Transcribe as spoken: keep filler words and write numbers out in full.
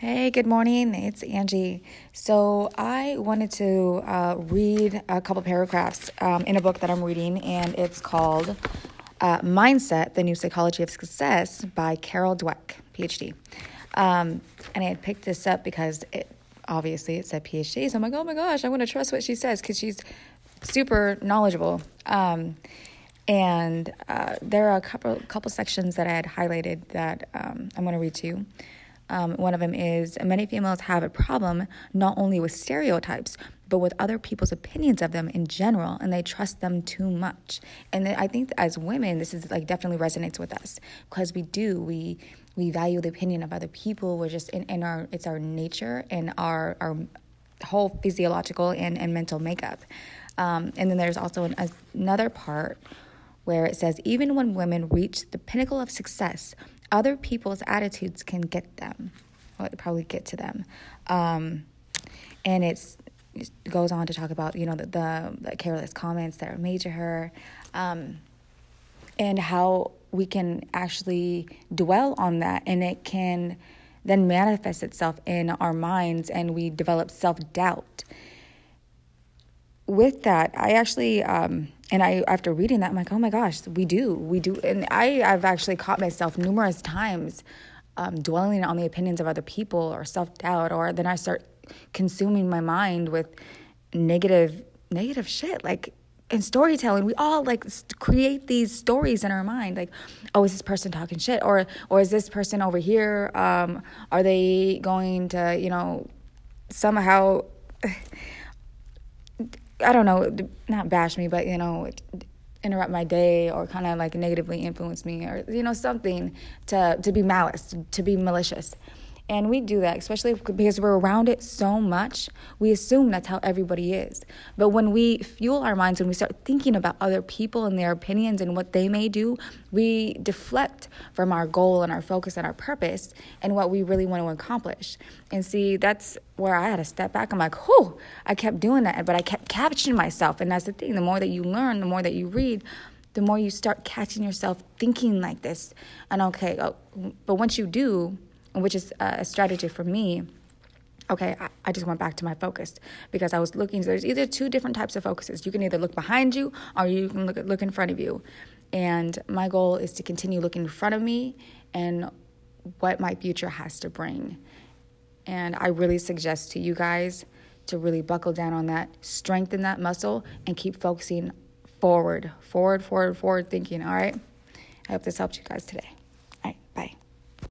Hey, good morning. It's Angie. So I wanted to uh, read a couple paragraphs um, in a book that I'm reading, and it's called uh, Mindset, The New Psychology of Success by Carol Dweck, P H D. Um, and I had picked this up because it obviously it said P H D, so I'm like, oh my gosh, I want to trust what she says because she's super knowledgeable. Um, and uh, there are a couple couple sections that I had highlighted that um, I'm going to read to you. Um, one of them is, many females have a problem not only with stereotypes, but with other people's opinions of them in general, and they trust them too much. And I think that as women, this is like definitely resonates with us because we do, we we value the opinion of other people. We're just in, in our, it's our nature and our our whole physiological and, and mental makeup. Um, and then there's also an, another part where it says, even when women reach the pinnacle of success, other people's attitudes can get them, or probably get to them. Um, and it's, it goes on to talk about, you know, the, the, the careless comments that are made to her, um, and how we can actually dwell on that, and it can then manifest itself in our minds, and we develop self-doubt. With that, I actually, um, and I, after reading that, I'm like, oh my gosh, we do, we do. And I, I've actually caught myself numerous times um, dwelling on the opinions of other people or self-doubt, or then I start consuming my mind with negative, negative shit. Like in storytelling, we all like create these stories in our mind. Like, oh, is this person talking shit? Or, or is this person over here? Um, are they going to, you know, somehow... I don't know, not bash me, but, you know, interrupt my day or kind of like negatively influence me or, you know, something to, to be malice, to be malicious. And we do that, especially because we're around it so much. We assume that's how everybody is. But when we fuel our minds and we start thinking about other people and their opinions and what they may do, we deflect from our goal and our focus and our purpose and what we really want to accomplish. And see, that's where I had to step back. I'm like, whew, I kept doing that, but I kept catching myself. And that's the thing. The more that you learn, the more that you read, the more you start catching yourself thinking like this. And okay, oh, but once you do, which is a strategy for me, okay, I, I just went back to my focus because I was looking, so there's either two different types of focuses. You can either look behind you or you can look, look in front of you. And my goal is to continue looking in front of me and what my future has to bring. And I really suggest to you guys to really buckle down on that, strengthen that muscle, and keep focusing forward, forward, forward, forward thinking, all right? I hope this helped you guys today.